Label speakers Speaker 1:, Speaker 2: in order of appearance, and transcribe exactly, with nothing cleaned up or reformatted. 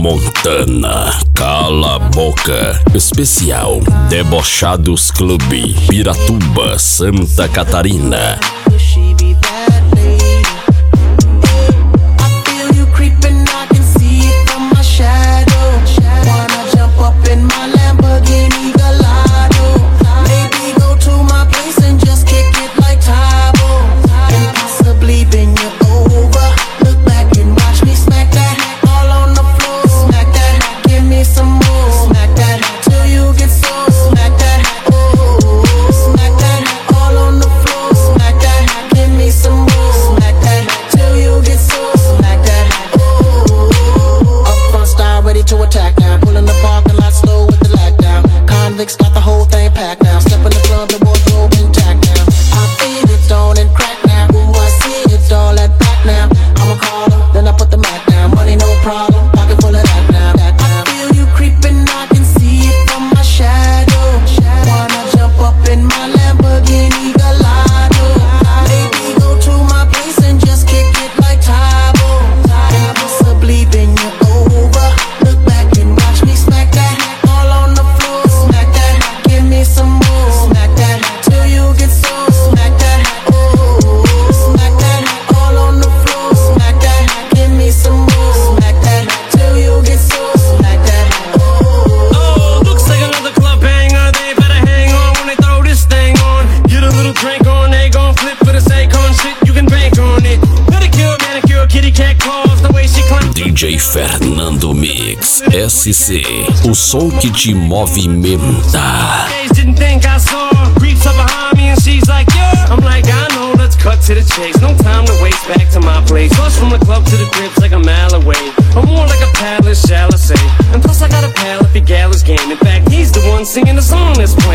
Speaker 1: Montana, Cala a Boca, especial Debochados Clube, Piratuba, Santa Catarina.
Speaker 2: Got the whole thing packed now. Step in the club, the wardrobe intact now. I feel it on and crack now. Ooh, I see it all at back now. I'm a caller, then I put the Mac down. Money no problem, pocket full of that now. I feel you creeping, I can see it from my shadow. Wanna jump up in my Lamborghini Gallardo? Maybe go to my place and just kick it like Tybo. And possibly bend you over. Look back and watch me smack that all on the floor. Smack that, give me some more. Smack that till you get so. Smack that, oh. Smack that all on the floor. Smack that, give me some more. Smack that till you get so. Smack that, oh.
Speaker 3: Oh, looks like another club banger. They better hang on when they throw this thing on. Get a little drink on, they gon' flip for the Akon shit. You can bank on it. Pedicure, manicure, kitty cat claws. The way she claims.
Speaker 1: D J Fernando Mix, S C, o som que te movimenta.
Speaker 3: Didn't think I saw creeps up behind me and she's like, yeah. I'm like, I know, let's cut to the chase. No time to waste, back to my place. Bus from the club to the crib's like a mile away. I'm more like a palace, shall I say. And plus I got a pal if your gal is game. In fact, he's the one singing the song that's